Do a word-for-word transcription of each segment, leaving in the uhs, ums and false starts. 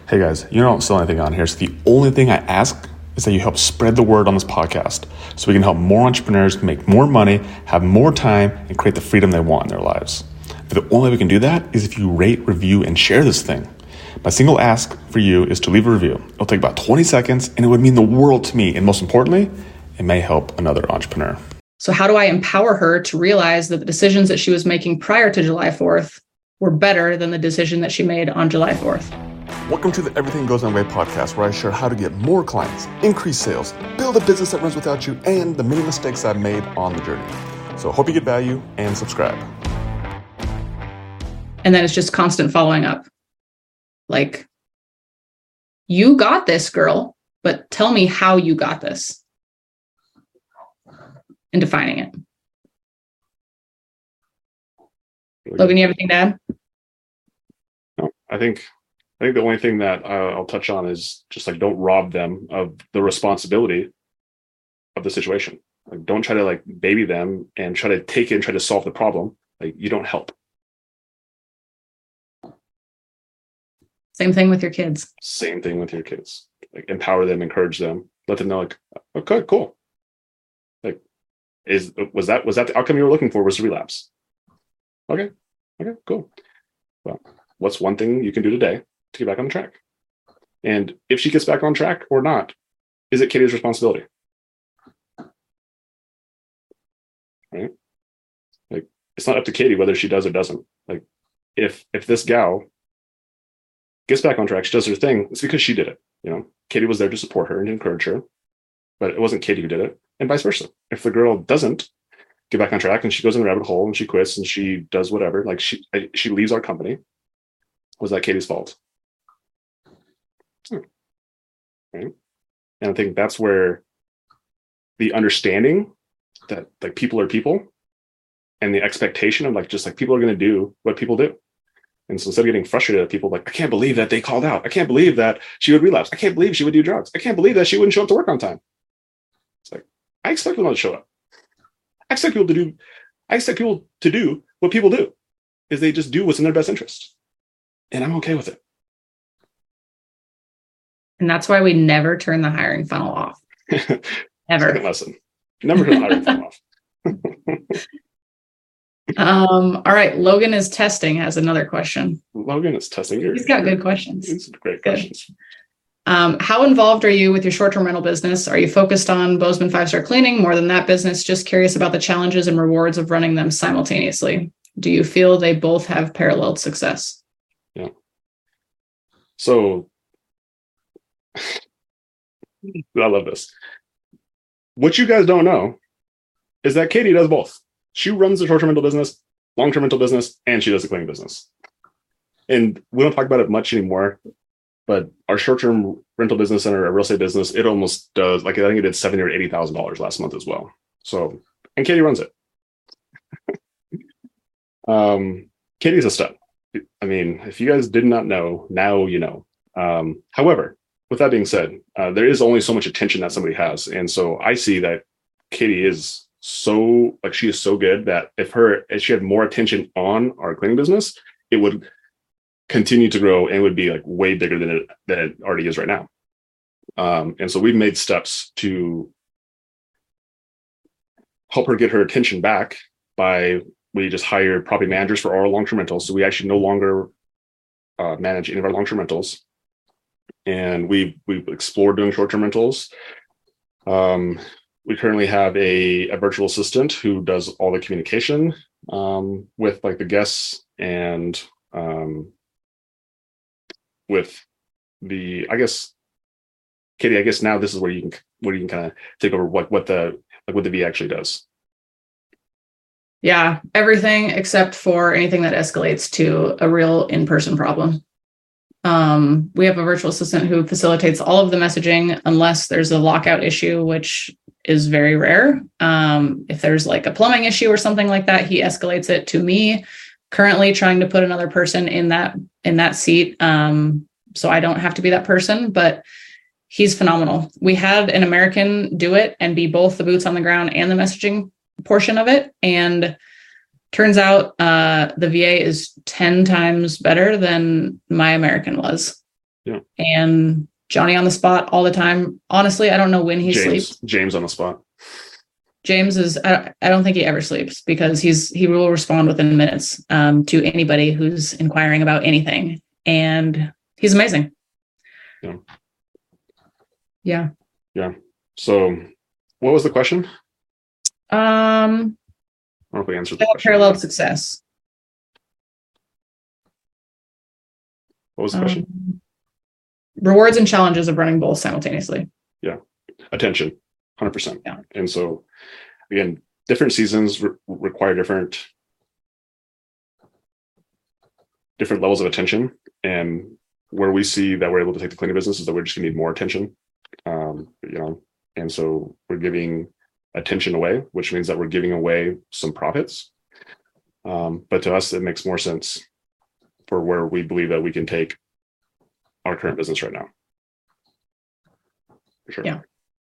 Hey guys, you don't sell anything on here, so the only thing I ask is that you help spread the word on this podcast so we can help more entrepreneurs make more money, have more time, and create the freedom they want in their lives. But the only way we can do that is if you rate, review, and share this thing. My single ask for you is to leave a review. It'll take about twenty seconds, and it would mean the world to me. And most importantly, it may help another entrepreneur. So how do I empower her to realize that the decisions that she was making prior to July fourth were better than the decision that she made on July fourth? Welcome to the Everything Goes My Way podcast, where I share how to get more clients, increase sales, build a business that runs without you, and the many mistakes I've made on the journey. So hope you get value and subscribe. And then it's just constant following up. Like, you got this, girl, but tell me how you got this. And defining it. Logan, you have anything to add? No, I think I think the only thing that uh, I'll touch on is just like, don't rob them of the responsibility of the situation. Like, don't try to like baby them and try to take it and try to solve the problem. Like, you don't help. Same thing with your kids. Same thing with your kids. Like, empower them, encourage them, let them know like, okay, cool. Like, is was that was that the outcome you were looking for? Was relapse? Okay, okay, cool. Well, what's one thing you can do today to get back on track? And if she gets back on track or not, is it Katie's responsibility? Right? Like, it's not up to Katie whether she does or doesn't. Like, if if this gal gets back on track, she does her thing, it's because she did it. You know, Katie was there to support her and encourage her, but it wasn't Katie who did it, and vice versa. If the girl doesn't get back on track and she goes in the rabbit hole and she quits and she does whatever, like she she leaves our company, was that Katie's fault? Hmm. Right? And I think that's where the understanding that like people are people, and the expectation of like just like people are going to do what people do. And so instead of getting frustrated at people, like, I can't believe that they called out. I can't believe that she would relapse. I can't believe she would do drugs. I can't believe that she wouldn't show up to work on time. It's like, I expect people to show up. I expect people to do, I expect people to do what people do, is they just do what's in their best interest. And I'm okay with it. And that's why we never turn the hiring funnel off. Ever. Second lesson. Never turn the hiring funnel off. Um, all right. Logan is testing has another question. Logan is testing. He's got good questions. He's great good. questions. Um, how involved are you with your short-term rental business? Are you focused on Bozeman Five Star Cleaning more than that business? Just curious about the challenges and rewards of running them simultaneously. Do you feel they both have paralleled success? Yeah. So I love this. What you guys don't know is that Katie does both. She runs the short-term rental business, long-term rental business, and she does the cleaning business. And we don't talk about it much anymore, but our short-term rental business and our real estate business, it almost does, like, I think it did seventy thousand dollars or eighty thousand dollars last month as well. So, and Katie runs it. um, Katie's a stud. I mean, if you guys did not know, now you know. Um, however, with that being said, uh, there is only so much attention that somebody has. And so I see that Katie is so like she is so good that if her if she had more attention on our cleaning business, it would continue to grow and would be like way bigger than it than it already is right now. Um, and so we've made steps to help her get her attention back by we just hired property managers for our long-term rentals. So we actually no longer uh, manage any of our long-term rentals, and we we've explored doing short-term rentals. Um, We currently have a, a virtual assistant who does all the communication um, with like the guests and um, with the, I guess, Katie, I guess now this is where you can, where you can kind of take over what, what the, like what the V actually does. Yeah. Everything except for anything that escalates to a real in-person problem. Um, we have a virtual assistant who facilitates all of the messaging unless there's a lockout issue, which is very rare. Um, if there's like a plumbing issue or something like that, he escalates it to me, currently trying to put another person in that, in that seat. Um, so I don't have to be that person, but he's phenomenal. We had an American do it and be both the boots on the ground and the messaging portion of it. And turns out uh, the V A is ten times better than my American was. Yeah. And Johnny on the spot all the time. Honestly, I don't know when he James, sleeps. James on the spot. James is, I, I don't think he ever sleeps because he's, he will respond within minutes um, to anybody who's inquiring about anything. And he's amazing. Yeah. Yeah. Yeah. So what was the question? Um, I don't know if we answered the question. Paralleled success. What was the question? Um, rewards and challenges of running both simultaneously. Yeah. Attention, one hundred percent. Yeah. And so, again, different seasons re- require different different levels of attention. And where we see that we're able to take the cleaning business is that we're just going to need more attention. Um, you know, and so we're giving attention away, which means that we're giving away some profits. Um, but to us, it makes more sense for where we believe that we can take our current business right now. For sure. Yeah.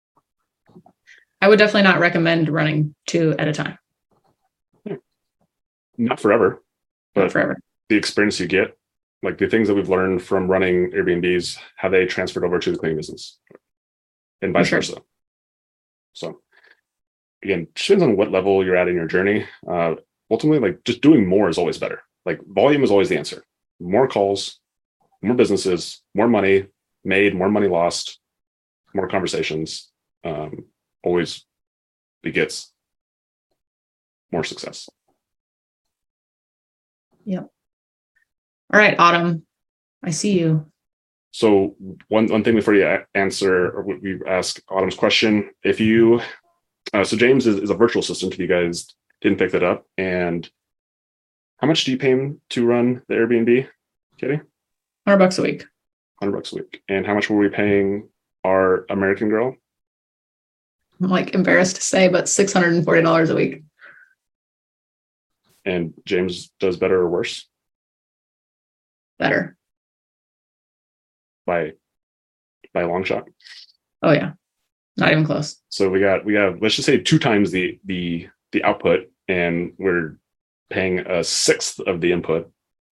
I would definitely not recommend running two at a time. Yeah. Not forever, but Not forever. The experience you get, like the things that we've learned from running Airbnbs, have they transferred over to the cleaning business and vice sure. versa. So again, depends on what level you're at in your journey. Uh, ultimately, like just doing more is always better. Like volume is always the answer. More calls, more businesses, more money made, more money lost, more conversations, um, always begets more success. Yep. All right, Autumn, I see you. So one, one thing before you a- answer, or we ask Autumn's question, if you, uh, so James is, is a virtual assistant, if you guys didn't pick that up. And how much do you pay him to run the Airbnb, Katie? one hundred bucks a week. one hundred bucks a week. And how much were we paying our American girl? I'm like embarrassed to say, but six hundred forty dollars a week. And James does better or worse? Better. By, by a long shot. Oh yeah. Not even close. So we got, we have, let's just say two times the, the, the output, and we're paying a sixth of the input.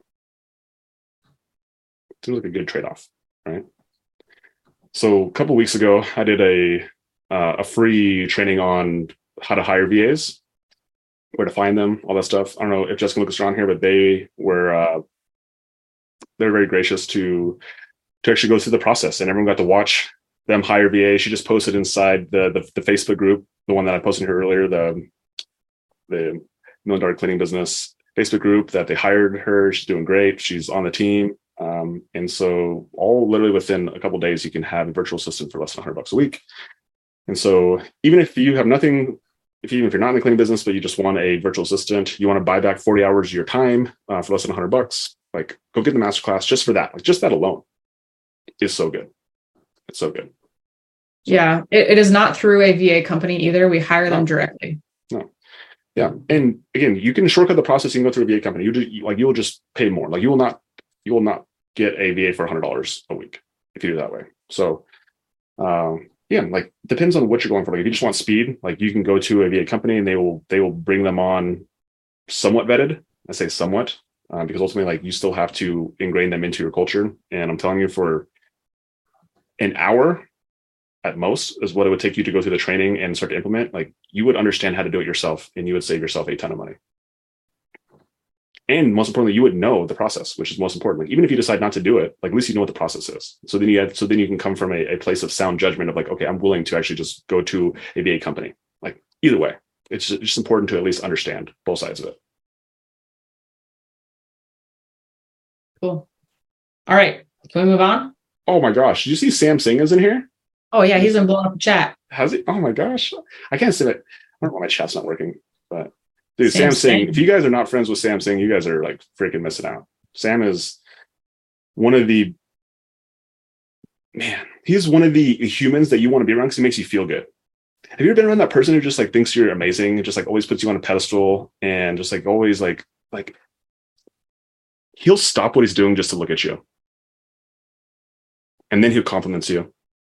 Seems like a good trade-off, right? So a couple of weeks ago, I did a uh, a free training on how to hire V As, where to find them, all that stuff. I don't know if Jessica and Lucas are on here, but they were uh, they're very gracious to to actually go through the process, and everyone got to watch them hire V A. She just posted inside the the, the Facebook group, the one that I posted here earlier, the the Million Dollar Cleaning Business Facebook group, that they hired her. She's doing great. She's on the team. Um, and so all literally within a couple of days, you can have a virtual assistant for less than one hundred bucks a week. And so even if you have nothing, if you, even if you're not in the cleaning business, but you just want a virtual assistant, you want to buy back forty hours of your time uh, for less than one hundred bucks, like go get the masterclass just for that. Like just that alone is so good. It's so good. So, yeah. It, it is not through a V A company either. We hire them directly. No. Yeah. And again, you can shortcut the process. You can go through a V A company. You just like, you will just pay more. Like you will not, you will not get a V A for one hundred dollars a week if you do it that way. So, um, yeah, like depends on what you're going for. Like if you just want speed, like you can go to a V A company and they will they will bring them on somewhat vetted. I say somewhat uh, because ultimately, like you still have to ingrain them into your culture. And I'm telling you, for an hour at most is what it would take you to go through the training and start to implement. Like you would understand how to do it yourself, and you would save yourself a ton of money. And most importantly, you would know the process, which is most important. Like, even if you decide not to do it, like at least you know what the process is. So then you have, so then you can come from a, a place of sound judgment of like, okay, I'm willing to actually just go to a V A company. Like either way, it's just, it's just important to at least understand both sides of it. Cool. All right. Can we move on? Oh my gosh. Did you see Sam Singh is in here? Oh yeah. He's been blowing up the chat. Has he? Oh my gosh. I can't say it. I don't know why my chat's not working, but dude, Sam Sam Singh, Singh. if you guys are not friends with Sam Singh, you guys are like freaking missing out. Sam is one of the, man, he's one of the humans that you want to be around because he makes you feel good. Have you ever been around that person who just like thinks you're amazing and just like always puts you on a pedestal and just like always like, like he'll stop what he's doing just to look at you. And then he'll compliment you.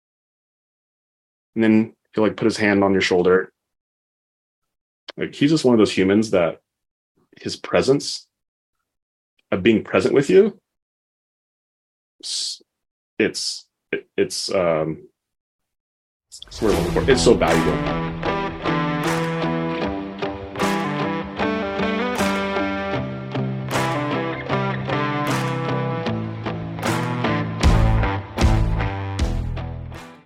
And then he'll like put his hand on your shoulder. Like he's just one of those humans that his presence of being present with you it's it, it's um it's, it's so valuable.